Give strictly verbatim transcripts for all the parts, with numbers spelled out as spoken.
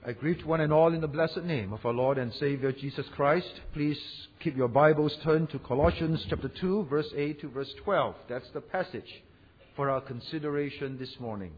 I greet one and all in the blessed name of our Lord and Savior Jesus Christ. Please keep your Bibles turned to Colossians chapter two, verse eight to verse twelve. That's the passage for our consideration this morning.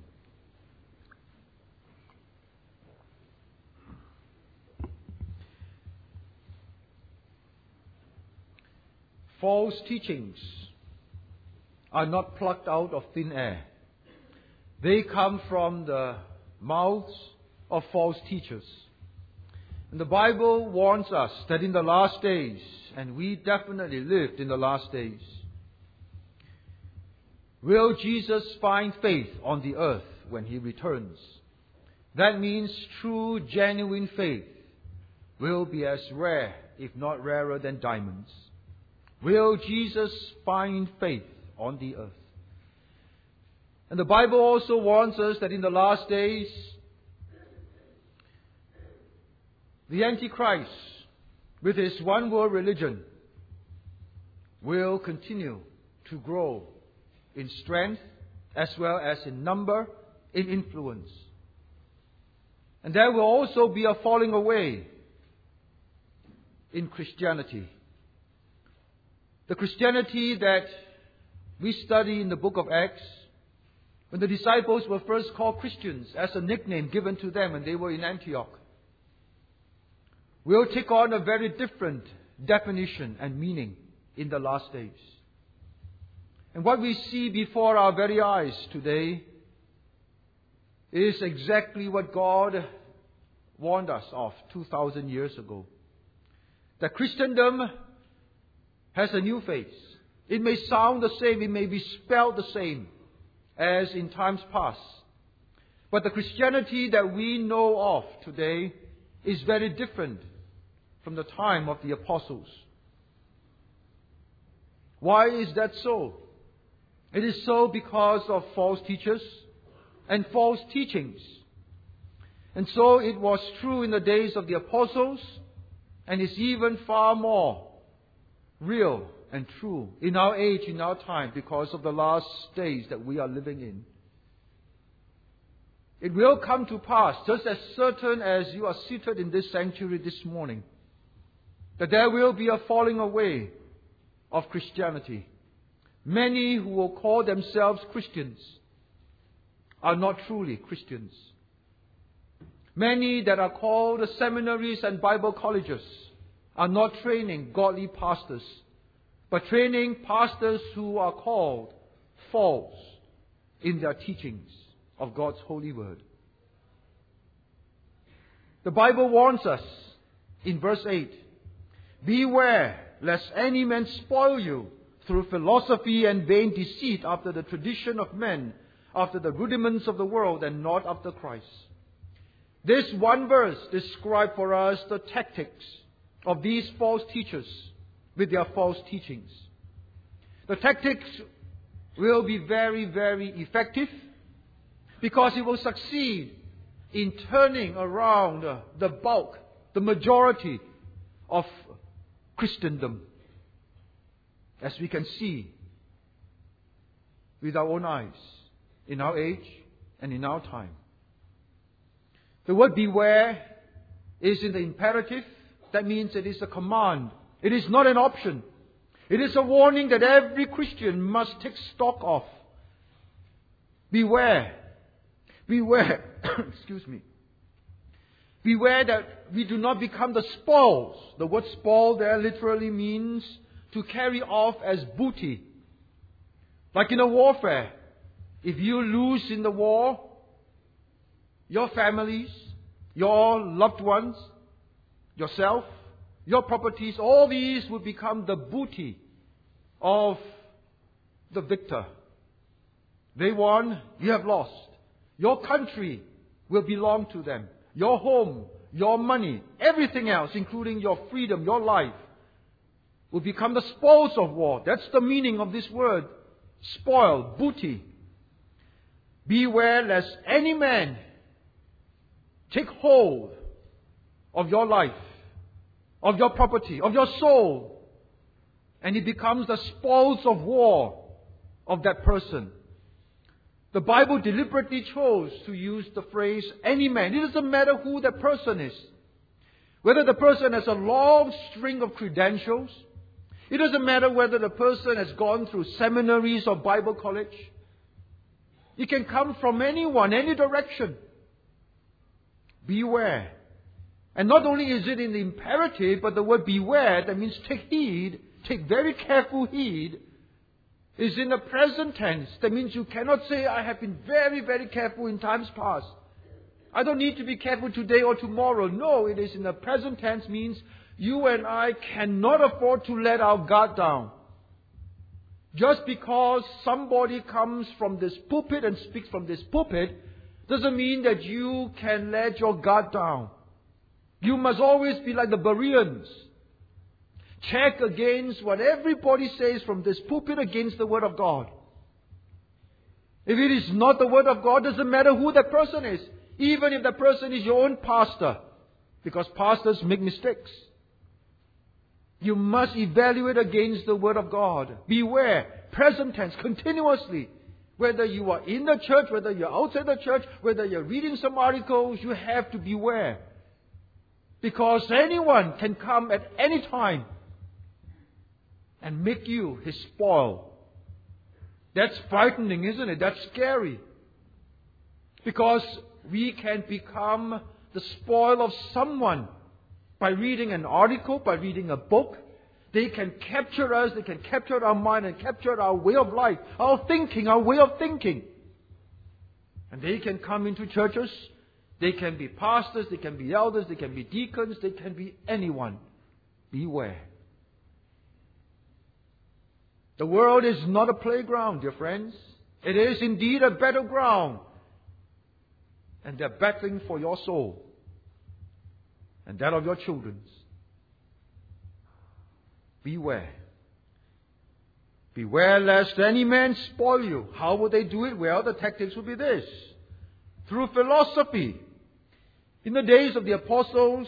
False teachings are not plucked out of thin air. They come from the mouths of false teachers. And the Bible warns us that in the last days, and we definitely lived in the last days, will Jesus find faith on the earth when He returns? That means true, genuine faith will be as rare, if not rarer than diamonds. Will Jesus find faith on the earth? And the Bible also warns us that in the last days, the Antichrist, with his one-world religion, will continue to grow in strength as well as in number, in influence. And there will also be a falling away in Christianity. The Christianity that we study in the book of Acts, when the disciples were first called Christians as a nickname given to them when they were in Antioch, will take on a very different definition and meaning in the last days. And what we see before our very eyes today is exactly what God warned us of two thousand years ago. That Christendom has a new face. It may sound the same, it may be spelled the same as in times past. But the Christianity that we know of today is very different from the time of the apostles. Why is that so? It is so because of false teachers and false teachings. And so it was true in the days of the apostles, and is even far more real and true in our age, in our time, because of the last days that we are living in. It will come to pass, just as certain as you are seated in this sanctuary this morning, that there will be a falling away of Christianity. Many who will call themselves Christians are not truly Christians. Many that are called seminaries and Bible colleges are not training godly pastors, but training pastors who are called false in their teachings of God's holy word. The Bible warns us in verse eight, "Beware lest any man spoil you through philosophy and vain deceit after the tradition of men, after the rudiments of the world, and not after Christ." This one verse describes for us the tactics of these false teachers with their false teachings. The tactics will be very, very effective because it will succeed in turning around the bulk, the majority of Christendom, as we can see with our own eyes in our age and in our time. The word beware is in the imperative. That means it is a command. It is not an option. It is a warning that every Christian must take stock of. Beware. Beware. Excuse me. Beware that we do not become the spoils. The word spoil there literally means to carry off as booty. Like in a warfare. If you lose in the war, your families, your loved ones, yourself, your properties, all these will become the booty of the victor. They won, you have lost. Your country will belong to them. Your home, your money, everything else, including your freedom, your life, will become the spoils of war. That's the meaning of this word, spoil, booty. Beware lest any man take hold of your life, of your property, of your soul, and it becomes the spoils of war of that person. The Bible deliberately chose to use the phrase any man. It doesn't matter who that person is. Whether the person has a long string of credentials. It doesn't matter whether the person has gone through seminaries or Bible college. It can come from anyone, any direction. Beware. And not only is it in the imperative, but the word beware, that means take heed, take very careful heed, is in the present tense. That means you cannot say, I have been very, very careful in times past. I don't need to be careful today or tomorrow. No, it is in the present tense, means you and I cannot afford to let our guard down. Just because somebody comes from this pulpit and speaks from this pulpit, doesn't mean that you can let your guard down. You must always be like the Bereans. Check against what everybody says from this pulpit against the Word of God. If it is not the Word of God, doesn't matter who that person is. Even if the person is your own pastor. Because pastors make mistakes. You must evaluate against the Word of God. Beware. Present tense. Continuously. Whether you are in the church, whether you're outside the church, whether you're reading some articles, you have to beware. Because anyone can come at any time and make you his spoil. That's frightening, isn't it? That's scary. Because we can become the spoil of someone by reading an article, by reading a book. They can capture us, they can capture our mind and capture our way of life, our thinking, our way of thinking. And they can come into churches. They can be pastors, they can be elders, they can be deacons, they can be anyone. Beware. The world is not a playground, dear friends. It is indeed a battleground. And they're battling for your soul and that of your children's. Beware. Beware lest any man spoil you. How would they do it? Well, the tactics would be this. Through philosophy. In the days of the apostles,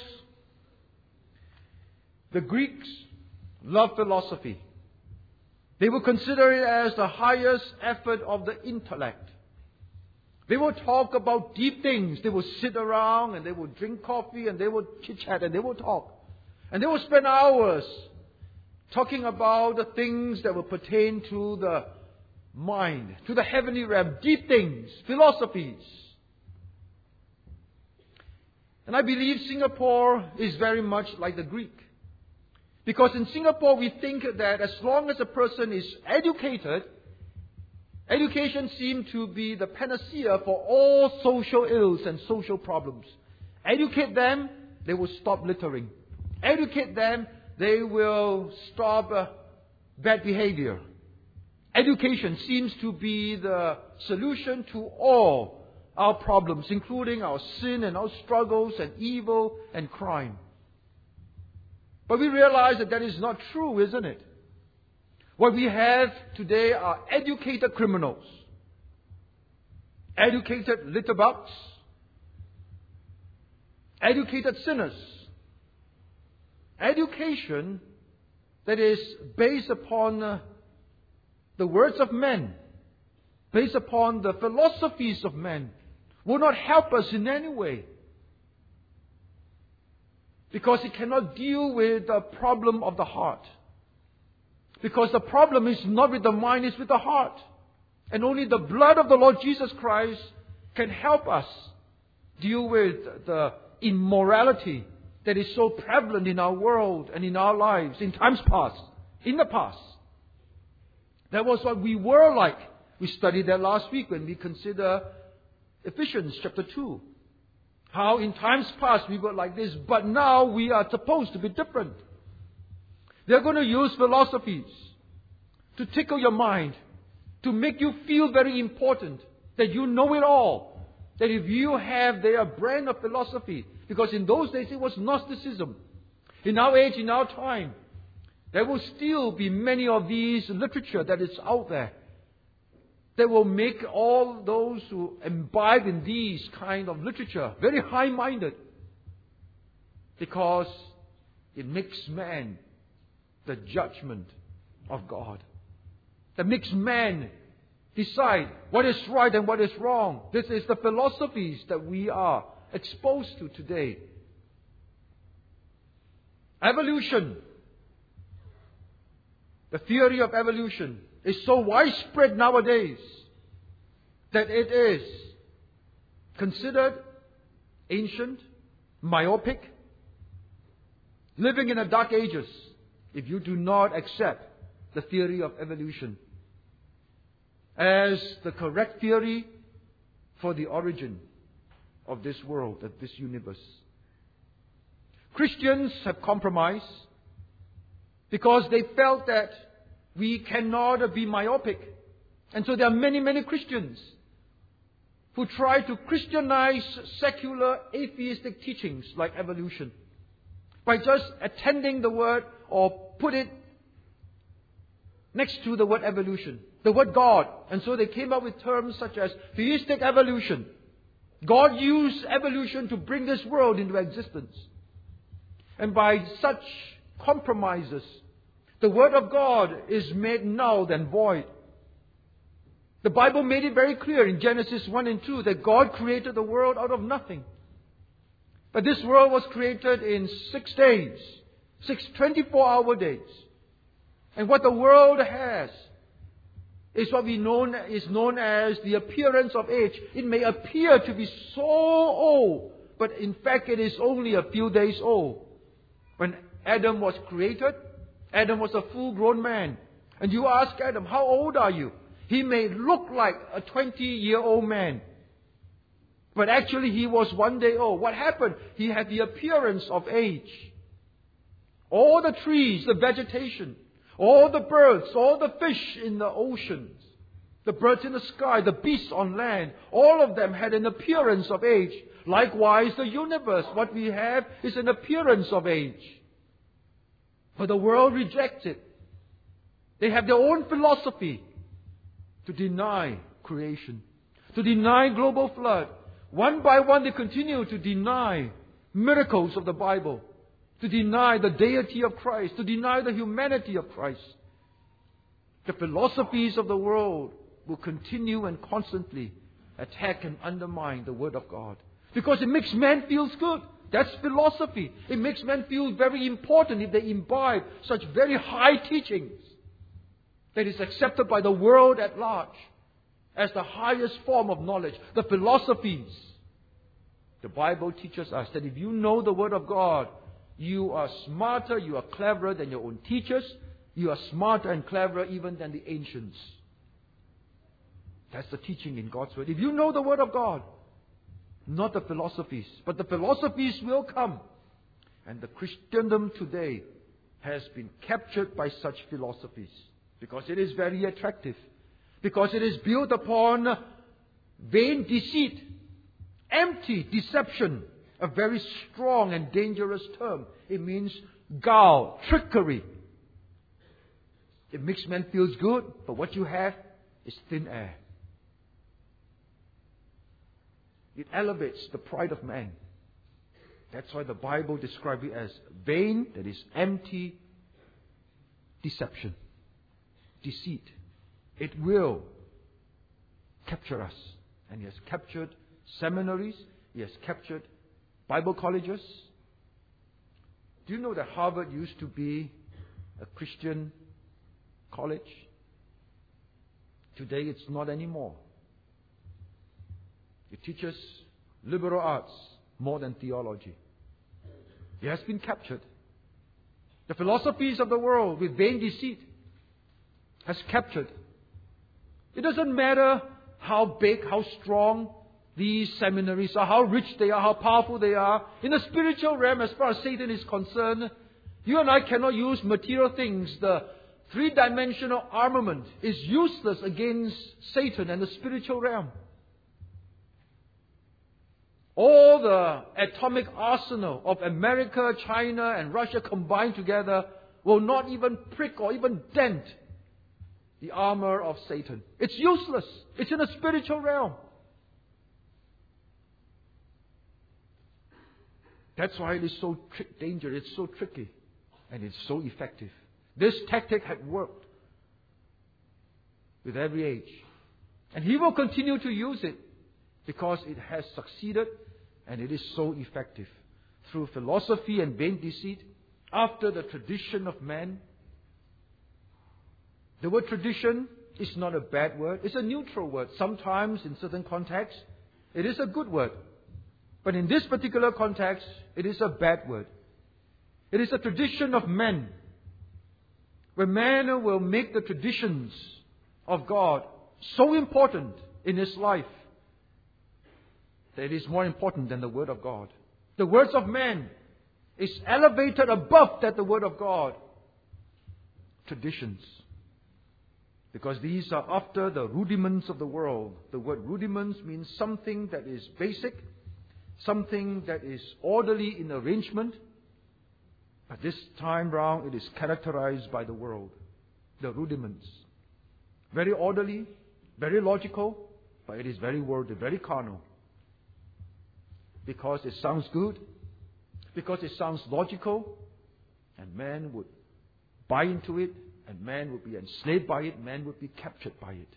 the Greeks loved philosophy. They would consider it as the highest effort of the intellect. They would talk about deep things. They would sit around and they would drink coffee and they would chit-chat and they would talk. And they would spend hours talking about the things that would pertain to the mind, to the heavenly realm, deep things, philosophies. And I believe Singapore is very much like the Greek. Because in Singapore we think that as long as a person is educated, education seems to be the panacea for all social ills and social problems. Educate them, they will stop littering. Educate them, they will stop uh, bad behavior. Education seems to be the solution to all our problems, including our sin and our struggles and evil and crime. But we realize that that is not true, isn't it? What we have today are educated criminals, educated litterbugs, educated sinners. Education that is based upon uh, the words of men, based upon the philosophies of men, will not help us in any way. Because it cannot deal with the problem of the heart. Because the problem is not with the mind, it's with the heart. And only the blood of the Lord Jesus Christ can help us deal with the immorality that is so prevalent in our world and in our lives in times past, in the past. That was what we were like. We studied that last week when we consider Ephesians chapter two. How in times past we were like this, but now we are supposed to be different. They're going to use philosophies to tickle your mind, to make you feel very important, that you know it all. That if you have their brand of philosophy, because in those days it was Gnosticism. In our age, in our time, there will still be many of these literature that is out there that will make all those who imbibe in these kind of literature very high-minded, because it makes man the judgment of God. That makes man decide what is right and what is wrong. This is the philosophies that we are exposed to today. Evolution. The theory of evolution is so widespread nowadays that it is considered ancient, myopic, living in the dark ages if you do not accept the theory of evolution as the correct theory for the origin of this world, of this universe. Christians have compromised because they felt that we cannot be myopic. And so there are many, many Christians who try to Christianize secular atheistic teachings like evolution by just attending the word or put it next to the word evolution, the word God. And so they came up with terms such as theistic evolution. God used evolution to bring this world into existence. And by such compromises, the word of God is made null and void. The Bible made it very clear in Genesis one and two that God created the world out of nothing. But this world was created in six days, six twenty-four hour days. And what the world has is what we known, is known as the appearance of age. It may appear to be so old, but in fact it is only a few days old. When Adam was created, Adam was a full-grown man. And you ask Adam, how old are you? He may look like a twenty-year-old man. But actually he was one day old. What happened? He had the appearance of age. All the trees, the vegetation, all the birds, all the fish in the oceans, the birds in the sky, the beasts on land, all of them had an appearance of age. Likewise, the universe, what we have is an appearance of age. But the world rejects it. They have their own philosophy to deny creation, to deny global flood. One by one they continue to deny miracles of the Bible, to deny the deity of Christ, to deny the humanity of Christ. The philosophies of the world will continue and constantly attack and undermine the Word of God. Because it makes man feel good. That's philosophy. It makes men feel very important if they imbibe such very high teachings that is accepted by the world at large as the highest form of knowledge. The philosophies. The Bible teaches us that if you know the Word of God, you are smarter, you are cleverer than your own teachers. You are smarter and cleverer even than the ancients. That's the teaching in God's Word. If you know the Word of God, not the philosophies, but the philosophies will come. And the Christendom today has been captured by such philosophies because it is very attractive, because it is built upon vain deceit, empty deception, a very strong and dangerous term. It means guile, trickery. It makes men feel good, but what you have is thin air. It elevates the pride of man. That's why the Bible describes it as vain, that is empty deception, deceit. It will capture us. And He has captured seminaries. He has captured Bible colleges. Do you know that Harvard used to be a Christian college? Today it's not anymore. It teaches liberal arts more than theology. It has been captured. The philosophies of the world with vain deceit has captured. It doesn't matter how big, how strong these seminaries are, how rich they are, how powerful they are. In the spiritual realm, as far as Satan is concerned, you and I cannot use material things. The three-dimensional armament is useless against Satan and the spiritual realm. All the atomic arsenal of America, China, and Russia combined together will not even prick or even dent the armor of Satan. It's useless. It's in the spiritual realm. That's why it is so tri- dangerous. It's so tricky. And it's so effective. This tactic had worked with every age. And He will continue to use it because it has succeeded and it is so effective. Through philosophy and vain deceit, after the tradition of man. The word tradition is not a bad word. It's a neutral word. Sometimes in certain contexts, it is a good word. But in this particular context, it is a bad word. It is a tradition of men, where man will make the traditions of God so important in his life that it is more important than the Word of God. The words of man is elevated above that the Word of God. Traditions. Because these are after the rudiments of the world. The word rudiments means something that is basic, something that is orderly in arrangement. But this time round, it is characterized by the world. The rudiments. Very orderly, very logical, but it is very worldly, very carnal. Because it sounds good, because it sounds logical, and man would buy into it, and man would be enslaved by it, man would be captured by it.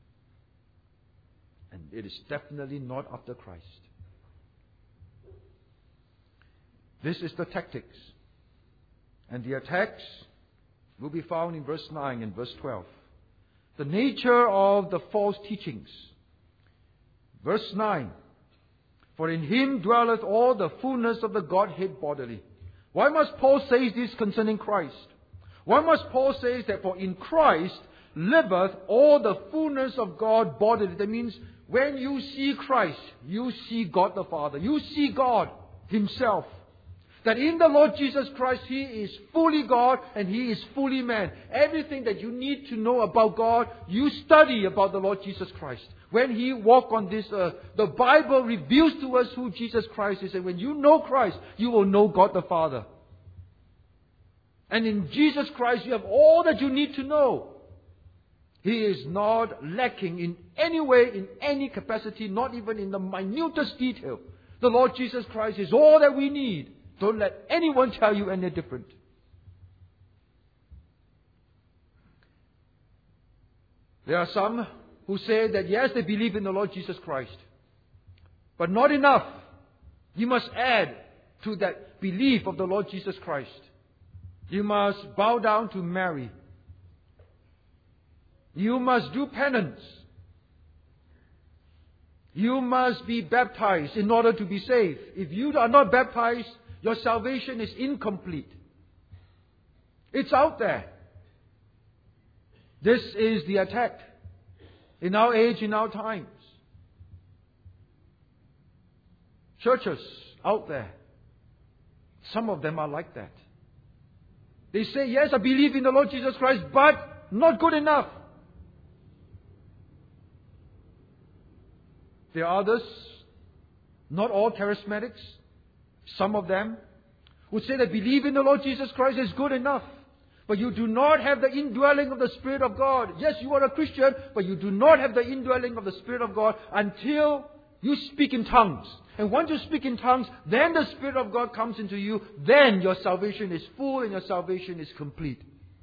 And it is definitely not after Christ. This is the tactics. And the attacks will be found in verse nine and verse twelve. The nature of the false teachings. Verse nine. For in Him dwelleth all the fullness of the Godhead bodily. Why must Paul say this concerning Christ? Why must Paul say that for in Christ liveth all the fullness of God bodily? That means when you see Christ, you see God the Father. You see God Himself. That in the Lord Jesus Christ, He is fully God and He is fully man. Everything that you need to know about God, you study about the Lord Jesus Christ. When He walked on this earth, the Bible reveals to us who Jesus Christ is. And when you know Christ, you will know God the Father. And in Jesus Christ, you have all that you need to know. He is not lacking in any way, in any capacity, not even in the minutest detail. The Lord Jesus Christ is all that we need. Don't let anyone tell you any different. There are some who say that yes, they believe in the Lord Jesus Christ. But not enough. You must add to that belief of the Lord Jesus Christ. You must bow down to Mary. You must do penance. You must be baptized in order to be saved. If you are not baptized, your salvation is incomplete. It's out there. This is the attack in our age, in our times. Churches out there, some of them are like that. They say, yes, I believe in the Lord Jesus Christ, but not good enough. There are others, not all charismatics, some of them, would say that believe in the Lord Jesus Christ is good enough. But you do not have the indwelling of the Spirit of God. Yes, you are a Christian, but you do not have the indwelling of the Spirit of God until you speak in tongues. And once you speak in tongues, then the Spirit of God comes into you. Then your salvation is full and your salvation is complete.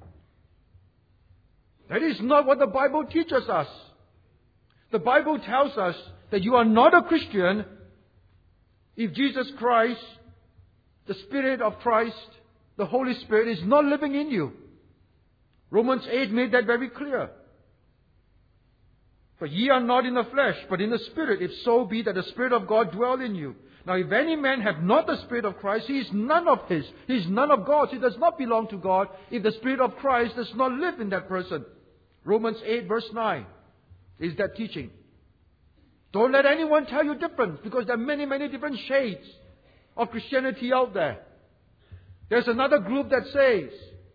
That is not what the Bible teaches us. The Bible tells us that you are not a Christian if Jesus Christ, the Spirit of Christ, the Holy Spirit is not living in you. Romans eight made that very clear. For ye are not in the flesh, but in the Spirit, if so be that the Spirit of God dwell in you. Now if any man have not the Spirit of Christ, he is none of his. He is none of God's. He does not belong to God if the Spirit of Christ does not live in that person. Romans eight verse nine is that teaching. Don't let anyone tell you different, because there are many, many different shades of Christianity out there. There's another group that says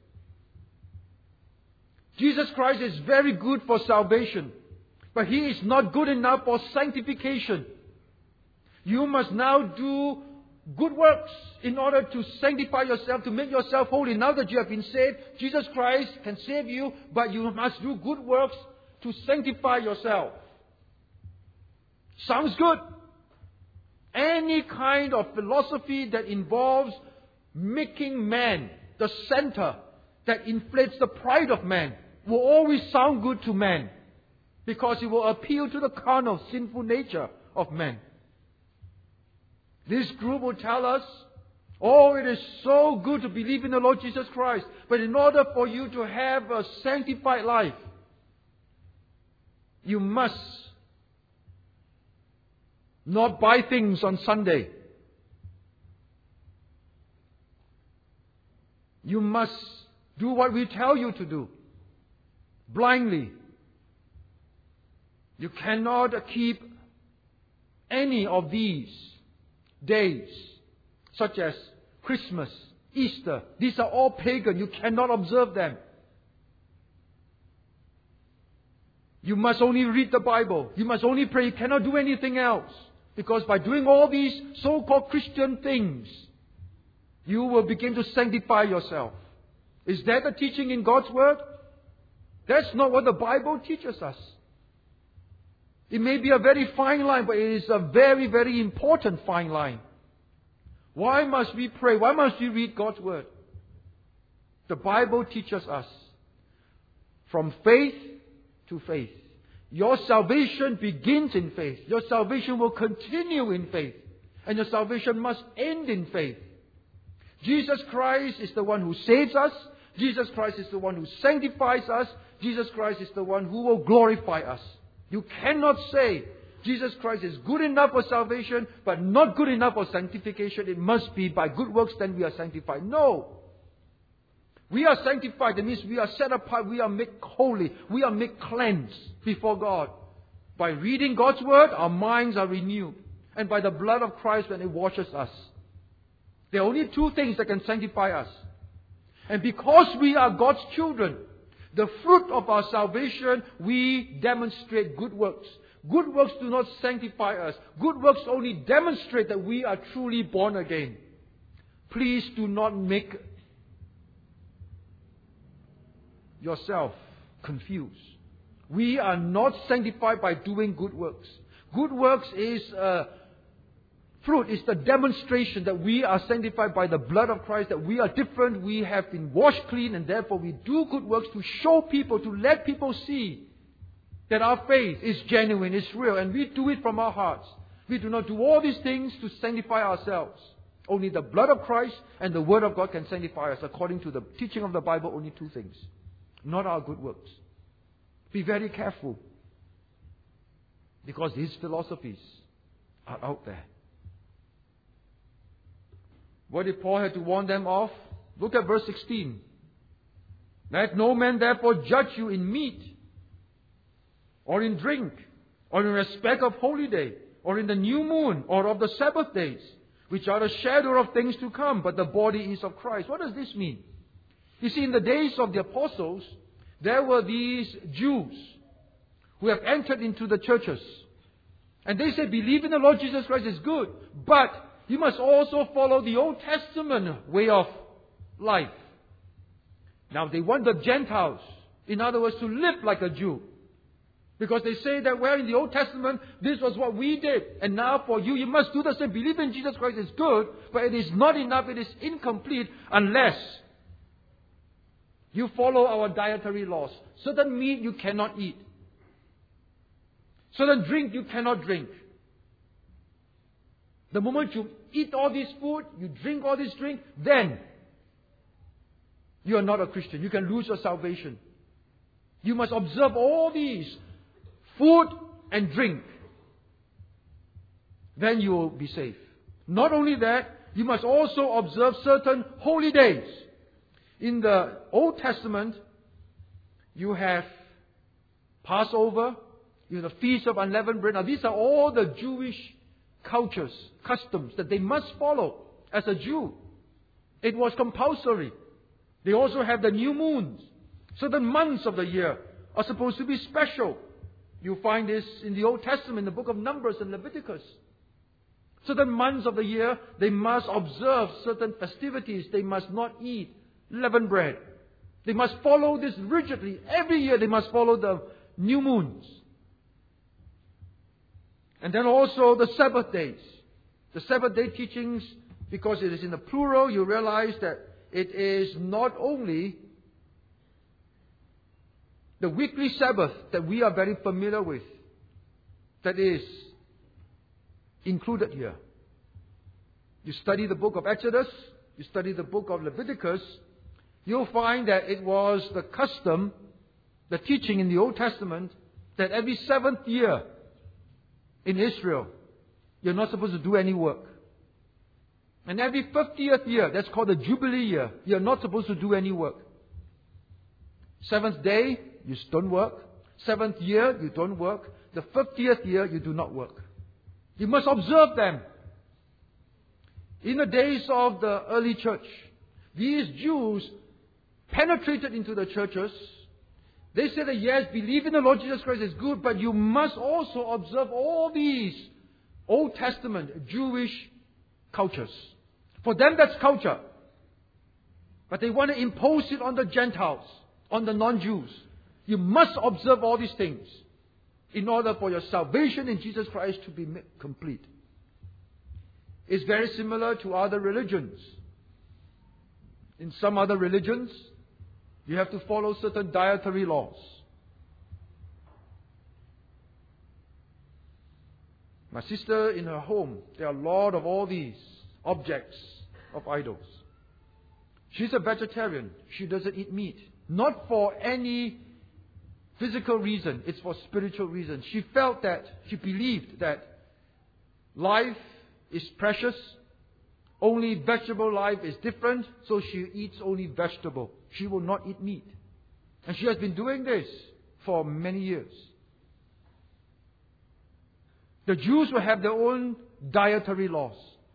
Jesus Christ is very good for salvation, but He is not good enough for sanctification. You must now do good works in order to sanctify yourself, to make yourself holy. Now that you have been saved, Jesus Christ can save you, but you must do good works to sanctify yourself. Sounds good. Any kind of philosophy that involves making man the center, that inflates the pride of man, will always sound good to man. because it will appeal to the carnal, sinful nature of men. This group will tell us, oh, it is so good to believe in the Lord Jesus Christ, but in order for you to have a sanctified life, you must not buy things on Sunday. You must do what we tell you to do, blindly. You cannot keep any of these days, such as Christmas, Easter. These are all pagan. You cannot observe them. You must only read the Bible. You must only pray. You cannot do anything else. Because by doing all these so-called Christian things, you will begin to sanctify yourself. Is that the teaching in God's Word? That's not what the Bible teaches us. It may be a very fine line, but it is a very, very important fine line. Why must we pray? Why must we read God's Word? The Bible teaches us from faith to faith. Your salvation begins in faith. Your salvation will continue in faith. And your salvation must end in faith. Jesus Christ is the one who saves us. Jesus Christ is the one who sanctifies us. Jesus Christ is the one who will glorify us. You cannot say Jesus Christ is good enough for salvation, but not good enough for sanctification. It must be by good works, then we are sanctified. No. We are sanctified. That means we are set apart. We are made holy. We are made cleansed before God. By reading God's Word, our minds are renewed. And by the blood of Christ when it washes us. There are only two things that can sanctify us. And because we are God's children, the fruit of our salvation, we demonstrate good works. Good works do not sanctify us. Good works only demonstrate that we are truly born again. Please do not make yourself confused. We are not sanctified by doing good works. Good works is a fruit, is the demonstration that we are sanctified by the blood of Christ, that we are different, we have been washed clean, and therefore we do good works to show people, to let people see that our faith is genuine, is real, and we do it from our hearts. We do not do all these things to sanctify ourselves. Only the blood of Christ and the Word of God can sanctify us. According to the teaching of the Bible, only two things. Not our good works. Be very careful. Because these philosophies are out there. What did Paul have to warn them of? Look at verse sixteen. Let no man therefore judge you in meat, or in drink, or in respect of holy day, or in the new moon, or of the Sabbath days, which are the shadow of things to come, but the body is of Christ. What does this mean? You see, in the days of the apostles, there were these Jews who have entered into the churches. And they say, believe in the Lord Jesus Christ is good, but you must also follow the Old Testament way of life. Now they want the Gentiles, in other words, to live like a Jew. Because they say that, well, in the Old Testament, this was what we did. And now for you, you must do the same. Believe in Jesus Christ is good, but it is not enough, it is incomplete unless you follow our dietary laws. Certain meat you cannot eat. Certain drink you cannot drink. The moment you eat all this food, you drink all this drink, then you are not a Christian. You can lose your salvation. You must observe all these, food and drink. Then you will be safe. Not only that, you must also observe certain holy days. In the Old Testament, you have Passover, you have the Feast of Unleavened Bread. Now these are all the Jewish cultures, customs that they must follow as a Jew. It was compulsory. They also have the new moons. Certain months of the year are supposed to be special. You find this in the Old Testament, in the book of Numbers and Leviticus. Certain months of the year, they must observe certain festivities. They must not eat leavened bread. They must follow this rigidly. Every year they must follow the new moons. And then also the Sabbath days. The Sabbath day teachings, because it is in the plural, you realize that it is not only The weekly Sabbath that we are very familiar with, that is included here. You study the book of Exodus, you study the book of Leviticus, you'll find that it was the custom, the teaching in the Old Testament, that every seventh year in Israel, you're not supposed to do any work. And every fiftieth year, that's called the Jubilee year, you're not supposed to do any work. Seventh day, you don't work. Seventh year, you don't work. The fiftieth year, you do not work. You must observe them. In the days of the early church, these Jews penetrated into the churches. They said that yes, believe in the Lord Jesus Christ is good, but you must also observe all these Old Testament Jewish cultures. For them, that's culture. But they want to impose it on the Gentiles, on the non-Jews. You must observe all these things in order for your salvation in Jesus Christ to be complete. It's very similar to other religions. In some other religions, you have to follow certain dietary laws. My sister, in her home, there are a lot of all these objects of idols. She's a vegetarian. She doesn't eat meat. Not for any physical reason. It's for spiritual reasons. She felt that, she believed that life is precious. Only vegetable life is different. So she eats only vegetable. She will not eat meat. And she has been doing this for many years. The Jews will have their own dietary laws.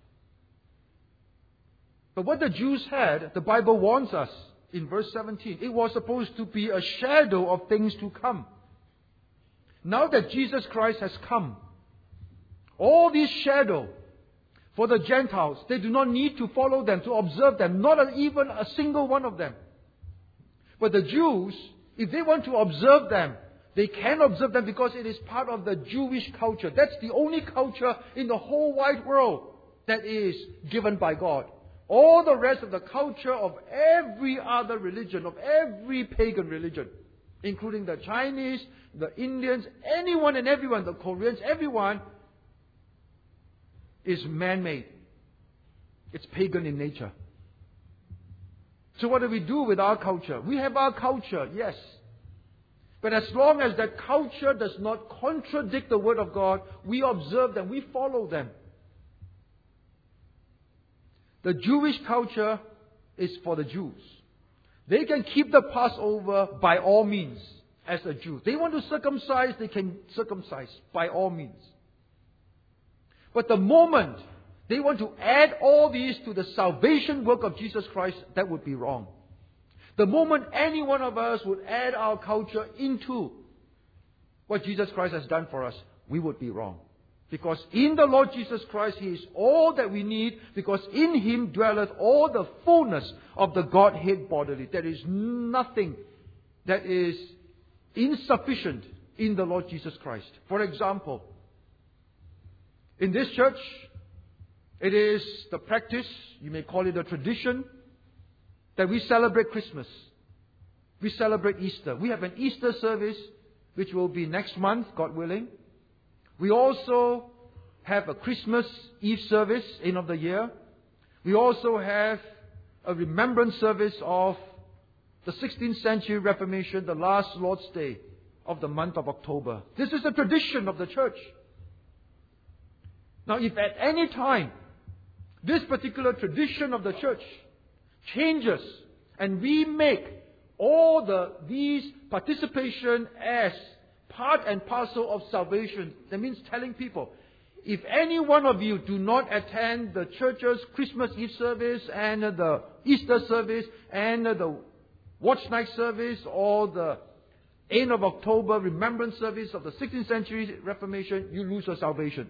But what the Jews had, the Bible warns us in verse seventeen, it was supposed to be a shadow of things to come. Now that Jesus Christ has come, all these shadow for the Gentiles, they do not need to follow them, to observe them, not even a single one of them. But the Jews, if they want to observe them, they can observe them because it is part of the Jewish culture. That's the only culture in the whole wide world that is given by God. All the rest of the culture of every other religion, of every pagan religion, including the Chinese, the Indians, anyone and everyone, the Koreans, everyone, is man-made. It's pagan in nature. So what do we do with our culture? We have our culture, yes. But as long as that culture does not contradict the Word of God, we observe them, we follow them. The Jewish culture is for the Jews. They can keep the Passover by all means as a Jew. They want to circumcise, they can circumcise by all means. But the moment they want to add all these to the salvation work of Jesus Christ, that would be wrong. The moment any one of us would add our culture into what Jesus Christ has done for us, we would be wrong. Because in the Lord Jesus Christ, He is all that we need, because in Him dwelleth all the fullness of the Godhead bodily. There is nothing that is insufficient in the Lord Jesus Christ. For example, in this church, it is the practice, you may call it a tradition, that we celebrate Christmas. We celebrate Easter. We have an Easter service, which will be next month, God willing. We also have a Christmas Eve service, end of the year. We also have a remembrance service of the sixteenth century Reformation, the last Lord's Day of the month of October. This is a tradition of the church. Now, if at any time this particular tradition of the church changes and we make all the these participation as part and parcel of salvation, that means telling people, if any one of you do not attend the church's Christmas Eve service and the Easter service and the Watch Night service or the end of October remembrance service of the sixteenth century Reformation, you lose your salvation.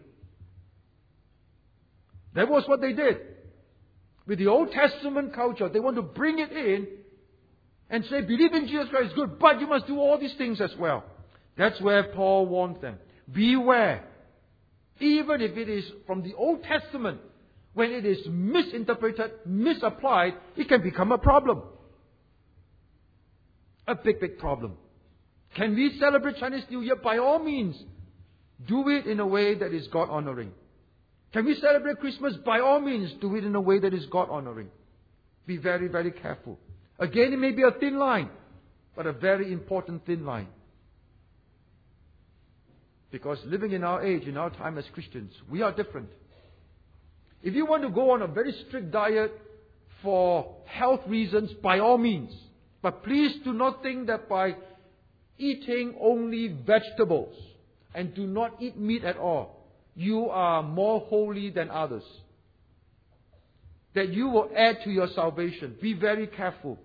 That was what they did. With the Old Testament culture, they want to bring it in and say, believe in Jesus Christ is good, but you must do all these things as well. That's where Paul warned them. Beware. Even if it is from the Old Testament, when it is misinterpreted, misapplied, it can become a problem. A big, big problem. Can we celebrate Chinese New Year? By all means, do it in a way that is God-honoring. Can we celebrate Christmas? By all means, do it in a way that is God-honoring. Be very, very careful. Again, it may be a thin line, but a very important thin line. Because living in our age, in our time as Christians, we are different. If you want to go on a very strict diet for health reasons, by all means. But please do not think that by eating only vegetables and do not eat meat at all, you are more holy than others. That you will add to your salvation. Be very careful.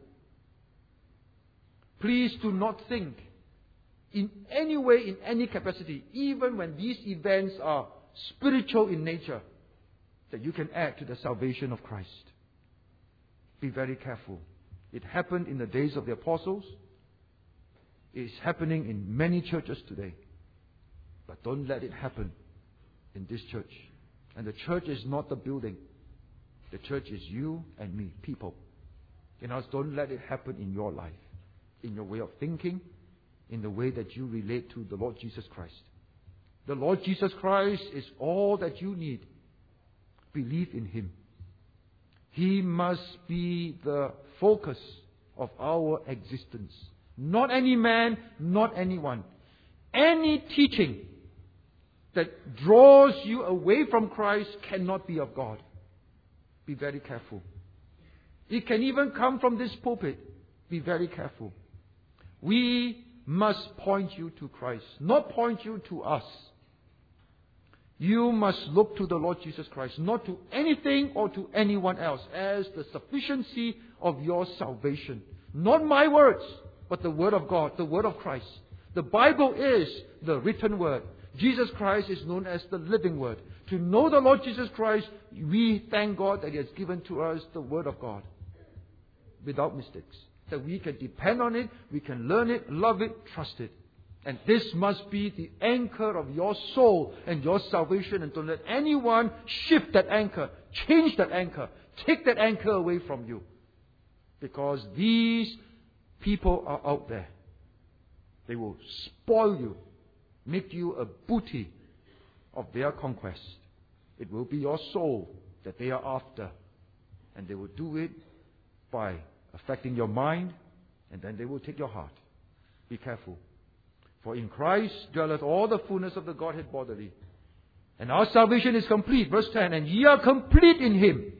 Please do not think in any way, in any capacity, even when these events are spiritual in nature, that you can add to the salvation of Christ. Be very careful. It happened in the days of the apostles. It is happening in many churches today. But don't let it happen in this church. And the church is not the building. The church is you and me, people. You know, don't let it happen in your life, in your way of thinking, in the way that you relate to the Lord Jesus Christ. The Lord Jesus Christ is all that you need. Believe in Him. He must be the focus of our existence. Not any man, not anyone. Any teaching that draws you away from Christ cannot be of God. Be very careful. It can even come from this pulpit. Be very careful. We must point you to Christ, not point you to us. You must look to the Lord Jesus Christ, not to anything or to anyone else, as the sufficiency of your salvation. Not my words, but the Word of God, the Word of Christ. The Bible is the written Word. Jesus Christ is known as the living Word. To know the Lord Jesus Christ, we thank God that He has given to us the Word of God, without mistakes. That we can depend on it, we can learn it, love it, trust it. And this must be the anchor of your soul and your salvation. And don't let anyone shift that anchor, change that anchor, take that anchor away from you. Because these people are out there. They will spoil you, make you a booty of their conquest. It will be your soul that they are after. And they will do it by affecting your mind, and then they will take your heart. Be careful. For in Christ dwelleth all the fullness of the Godhead bodily. And our salvation is complete. Verse ten, and ye are complete in Him,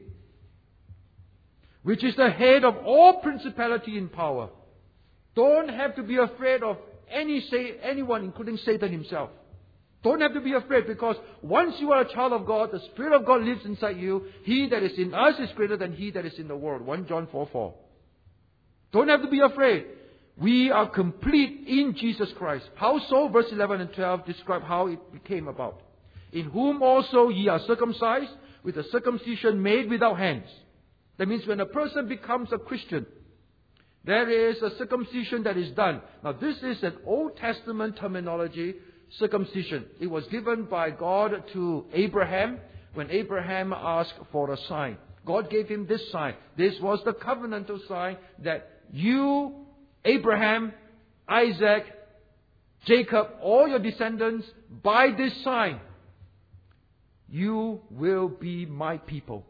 which is the head of all principality and power. Don't have to be afraid of any say anyone, including Satan himself. Don't have to be afraid, because once you are a child of God, the Spirit of God lives inside you. He that is in us is greater than he that is in the world. First John four four. Don't have to be afraid. We are complete in Jesus Christ. How so? Verse eleven and twelve describe how it came about. In whom also ye are circumcised with a circumcision made without hands. That means when a person becomes a Christian, there is a circumcision that is done. Now this is an Old Testament terminology, circumcision. It was given by God to Abraham when Abraham asked for a sign. God gave him this sign. This was the covenantal sign that you, Abraham, Isaac, Jacob, all your descendants, by this sign, you will be my people.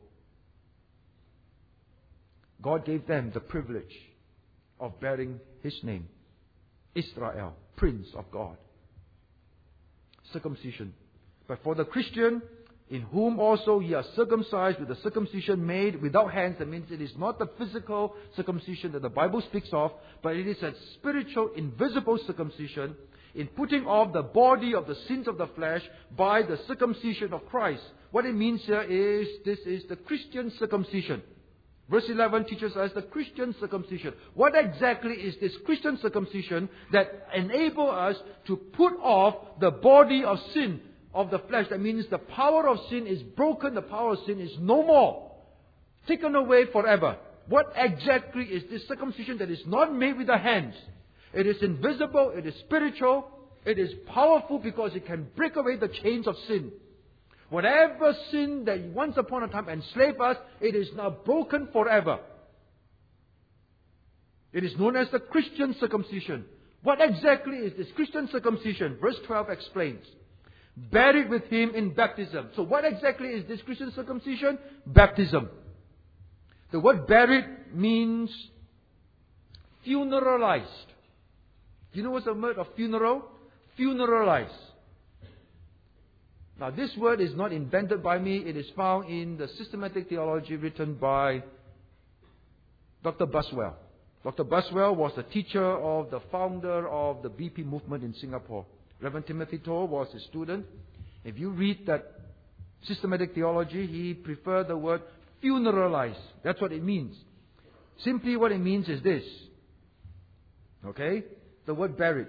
God gave them the privilege of bearing His name. Israel, Prince of God. Circumcision. But for the Christian, in whom also ye are circumcised with the circumcision made without hands. That means it is not the physical circumcision that the Bible speaks of, but it is a spiritual, invisible circumcision in putting off the body of the sins of the flesh by the circumcision of Christ. What it means here is, this is the Christian circumcision. Verse eleven teaches us the Christian circumcision. What exactly is this Christian circumcision that enables us to put off the body of sin of the flesh? That means the power of sin is broken, the power of sin is no more, taken away forever. What exactly is this circumcision that is not made with the hands? It is invisible, it is spiritual, it is powerful because it can break away the chains of sin. Whatever sin that once upon a time enslaved us, it is now broken forever. It is known as the Christian circumcision. What exactly is this? Christian circumcision, verse twelve explains. Buried with Him in baptism. So what exactly is this Christian circumcision? Baptism. The word buried means funeralized. You know what's the word of funeral? Funeralized. Now this word is not invented by me. It is found in the systematic theology written by Doctor Buswell. Doctor Buswell was the teacher of the founder of the B P movement in Singapore. Reverend Timothy Toh was his student. If you read that systematic theology, he preferred the word funeralize. That's what it means. Simply what it means is this. Okay? The word buried.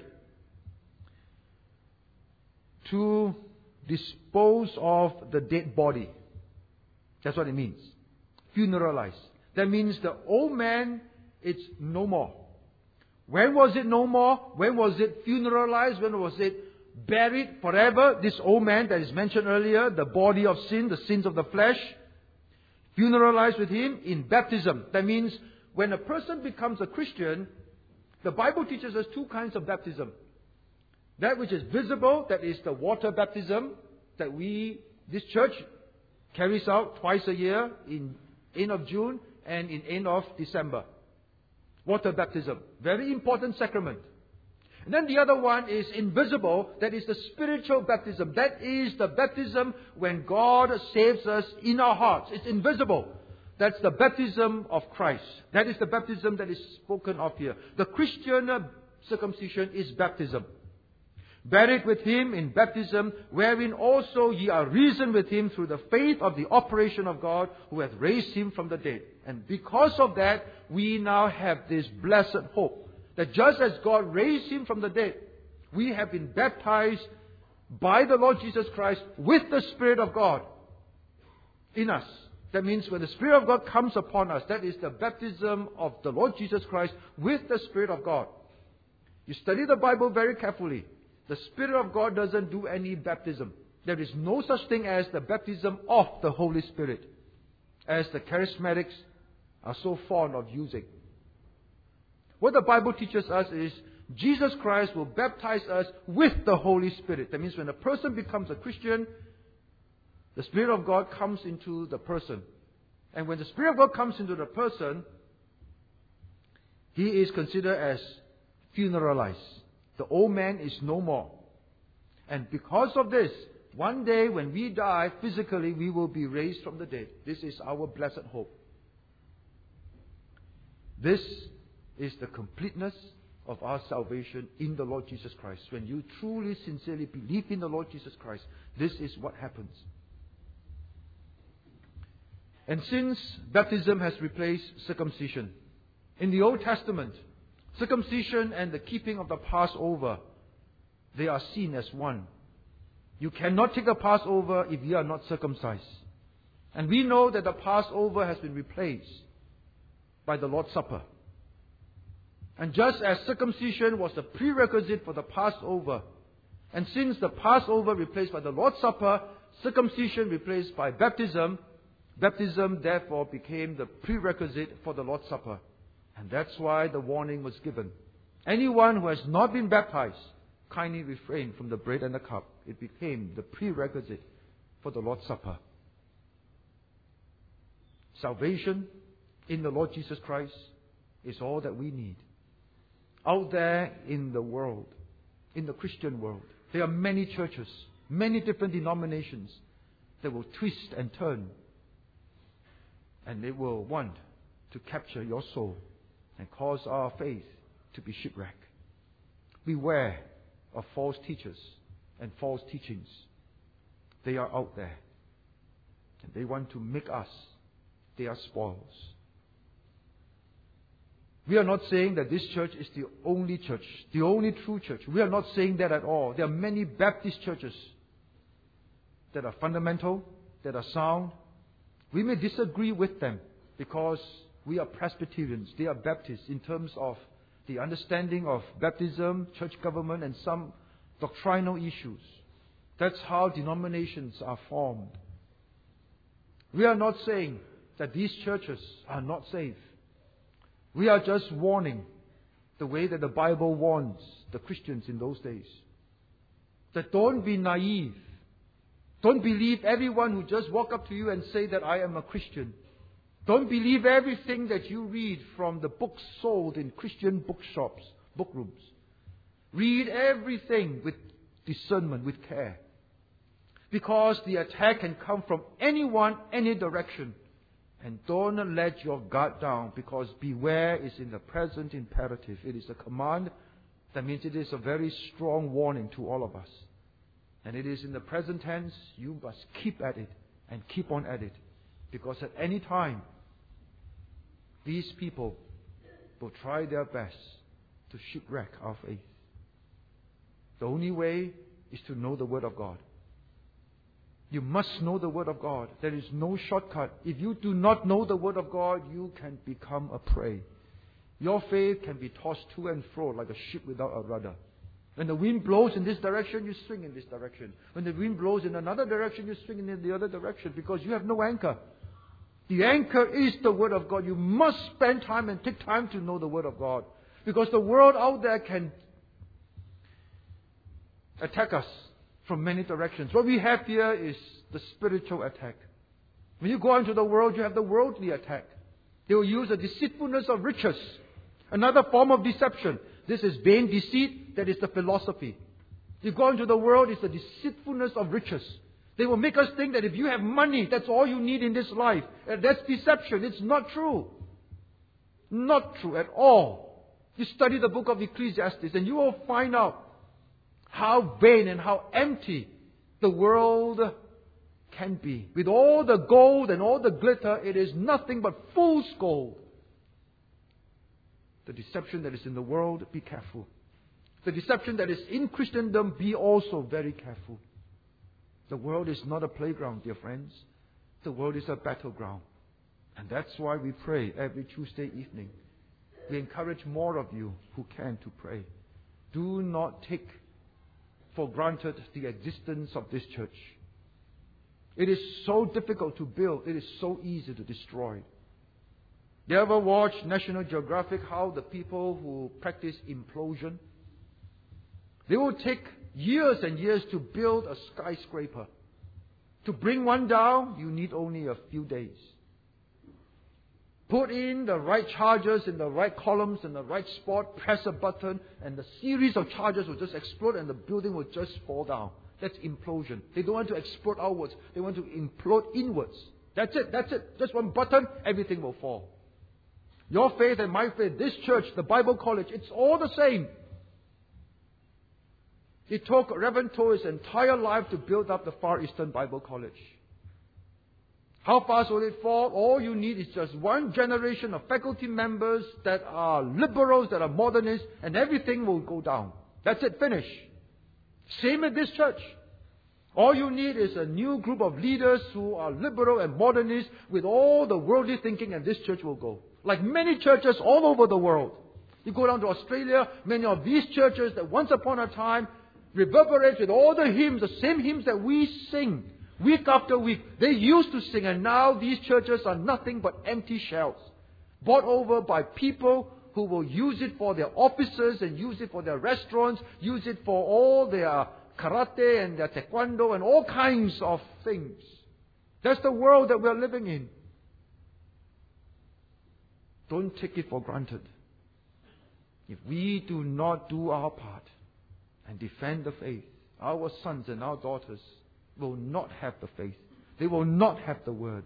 To dispose of the dead body. That's what it means. Funeralize. That means the old man, it's no more. When was it no more? When was it funeralized? When was it buried forever? This old man that is mentioned earlier, the body of sin, the sins of the flesh, funeralized with Him in baptism. That means when a person becomes a Christian, the Bible teaches us two kinds of baptism. That which is visible, that is the water baptism that we, this church, carries out twice a year in end of June and in end of December. Water baptism. Very important sacrament. And then the other one is invisible. That is the spiritual baptism. That is the baptism when God saves us in our hearts. It's invisible. That's the baptism of Christ. That is the baptism that is spoken of here. The Christian circumcision is baptism. Buried with Him in baptism, wherein also ye are risen with Him through the faith of the operation of God, who hath raised Him from the dead. And because of that, we now have this blessed hope, that just as God raised Him from the dead, we have been baptized by the Lord Jesus Christ with the Spirit of God in us. That means when the Spirit of God comes upon us, that is the baptism of the Lord Jesus Christ with the Spirit of God. You study the Bible very carefully. The Spirit of God doesn't do any baptism. There is no such thing as the baptism of the Holy Spirit, as the charismatics are so fond of using. What the Bible teaches us is Jesus Christ will baptize us with the Holy Spirit. That means when a person becomes a Christian, the Spirit of God comes into the person. And when the Spirit of God comes into the person, he is considered as funeralized. The old man is no more. And because of this, one day when we die physically, we will be raised from the dead. This is our blessed hope. This is the completeness of our salvation in the Lord Jesus Christ. When you truly, sincerely believe in the Lord Jesus Christ, this is what happens. And since baptism has replaced circumcision, in the Old Testament, circumcision and the keeping of the Passover, they are seen as one. You cannot take a Passover if you are not circumcised. And we know that the Passover has been replaced by the Lord's Supper. And just as circumcision was the prerequisite for the Passover, and since the Passover replaced by the Lord's Supper, circumcision replaced by baptism, baptism therefore became the prerequisite for the Lord's Supper. And that's why the warning was given. Anyone who has not been baptized, kindly refrain from the bread and the cup. It became the prerequisite for the Lord's Supper. Salvation in the Lord Jesus Christ is all that we need. Out there in the world, in the Christian world, there are many churches, many different denominations that will twist and turn. And they will want to capture your soul and cause our faith to be shipwrecked. Beware of false teachers and false teachings. They are out there. And they want to make us their spoils. We are not saying that this church is the only church, the only true church. We are not saying that at all. There are many Baptist churches that are fundamental, that are sound. We may disagree with them because we are Presbyterians. They are Baptists in terms of the understanding of baptism, church government, and some doctrinal issues. That's how denominations are formed. We are not saying that these churches are not safe. We are just warning the way that the Bible warns the Christians in those days. That don't be naive. Don't believe everyone who just walk up to you and say that I am a Christian. Don't believe everything that you read from the books sold in Christian bookshops, bookrooms. Read everything with discernment, with care. Because the attack can come from anyone, any direction. And don't let your guard down, because beware is in the present imperative. It is a command. That means it is a very strong warning to all of us. And it is in the present tense. You must keep at it and keep on at it. Because at any time, these people will try their best to shipwreck our faith. The only way is to know the Word of God. You must know the Word of God. There is no shortcut. If you do not know the Word of God, you can become a prey. Your faith can be tossed to and fro like a ship without a rudder. When the wind blows in this direction, you swing in this direction. When the wind blows in another direction, you swing in the other direction, because you have no anchor. The anchor is the Word of God. You must spend time and take time to know the Word of God. Because the world out there can attack us from many directions. What we have here is the spiritual attack. When you go into the world, you have the worldly attack. They will use the deceitfulness of riches. Another form of deception. This is vain deceit. That is the philosophy. You go into the world, it's the deceitfulness of riches. They will make us think that if you have money, that's all you need in this life. And that's deception. It's not true. Not true at all. You study the book of Ecclesiastes and you will find out how vain and how empty the world can be. With all the gold and all the glitter, it is nothing but fool's gold. The deception that is in the world, be careful. The deception that is in Christendom, be also very careful. The world is not a playground, dear friends. The world is a battleground. And that's why we pray every Tuesday evening. We encourage more of you who can to pray. Do not take for granted the existence of this church. It is so difficult to build. It is so easy to destroy. You ever watch National Geographic, how the people who practice implosion, they will take years and years to build a skyscraper. To bring one down, you need only a few days. Put in the right charges in the right columns in the right spot, press a button, and the series of charges will just explode and the building will just fall down. That's implosion. They don't want to explode outwards. They want to implode inwards. That's it. That's it. Just one button, everything will fall. Your faith and my faith, this church, the Bible College, it's all the same. It took Reverend To's entire life to build up the Far Eastern Bible College. How fast will it fall? All you need is just one generation of faculty members that are liberals, that are modernists, and everything will go down. That's it, finish. Same at this church. All you need is a new group of leaders who are liberal and modernist with all the worldly thinking, and this church will go. Like many churches all over the world. You go down to Australia, many of these churches that once upon a time reverberate with all the hymns, the same hymns that we sing week after week. They used to sing, and now these churches are nothing but empty shells, bought over by people who will use it for their offices and use it for their restaurants, use it for all their karate and their taekwondo and all kinds of things. That's the world that we're living in. Don't take it for granted. If we do not do our part and defend the faith, our sons and our daughters will not have the faith. They will not have the word.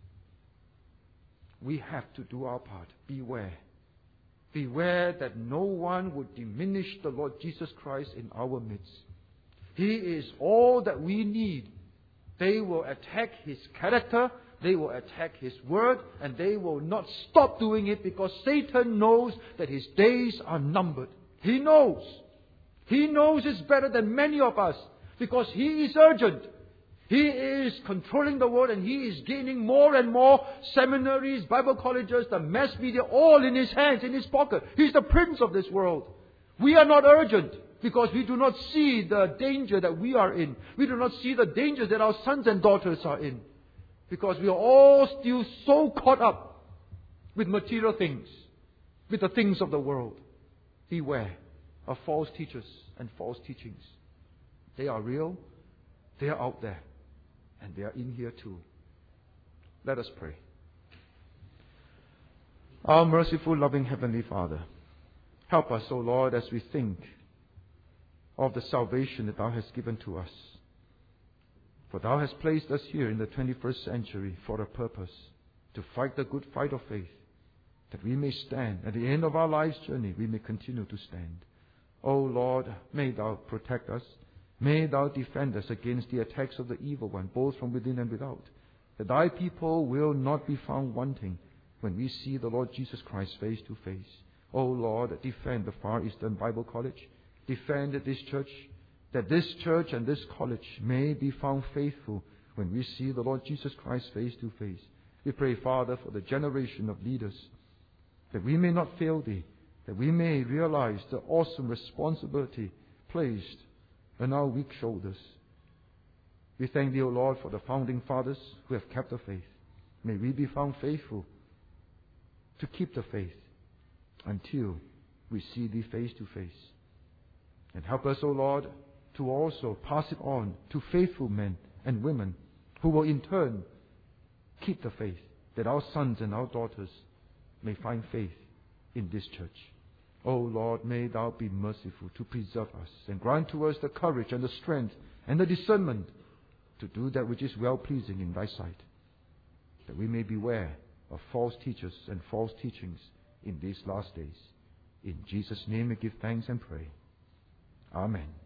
We have to do our part. Beware. Beware that no one would diminish the Lord Jesus Christ in our midst. He is all that we need. They will attack His character. They will attack His word. And they will not stop doing it, because Satan knows that his days are numbered. He knows. He knows it's better than many of us, because he is urgent. He is controlling the world, and he is gaining more and more seminaries, Bible colleges, the mass media, all in his hands, in his pocket. He's the prince of this world. We are not urgent, because we do not see the danger that we are in. We do not see the dangers that our sons and daughters are in, because we are all still so caught up with material things, with the things of the world. Beware of false teachers and false teachings. They are real, they are out there, and they are in here too. Let us pray. Our merciful, loving Heavenly Father, help us, O Lord, as we think of the salvation that Thou hast given to us. For Thou hast placed us here in the twenty-first century for a purpose, to fight the good fight of faith, that we may stand. At the end of our life's journey, we may continue to stand. O Lord, may Thou protect us. May Thou defend us against the attacks of the evil one, both from within and without, that Thy people will not be found wanting when we see the Lord Jesus Christ face to face. O Lord, defend the Far Eastern Bible College. Defend this church, that this church and this college may be found faithful when we see the Lord Jesus Christ face to face. We pray, Father, for the generation of leaders, that we may not fail Thee, that we may realize the awesome responsibility placed on our weak shoulders. We thank Thee, O Lord, for the founding fathers who have kept the faith. May we be found faithful to keep the faith until we see Thee face to face. And help us, O Lord, to also pass it on to faithful men and women who will in turn keep the faith, that our sons and our daughters may find faith in this church. O Lord, may Thou be merciful to preserve us and grant to us the courage and the strength and the discernment to do that which is well-pleasing in Thy sight, that we may beware of false teachers and false teachings in these last days. In Jesus' name we give thanks and pray. Amen.